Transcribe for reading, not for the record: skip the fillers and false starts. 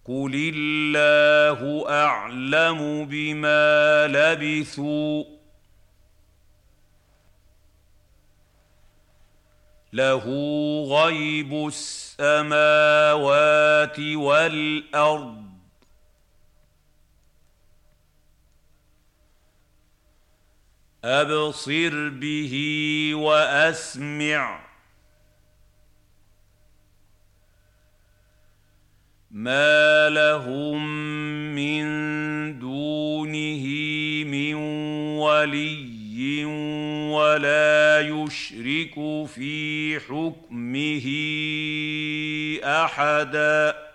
قل الله أعلم بما لبثوا له غيب السماوات والأرض أبصر به وأسمع ما لهم من دونه من ولي ولا يشرك في حكمه أحدا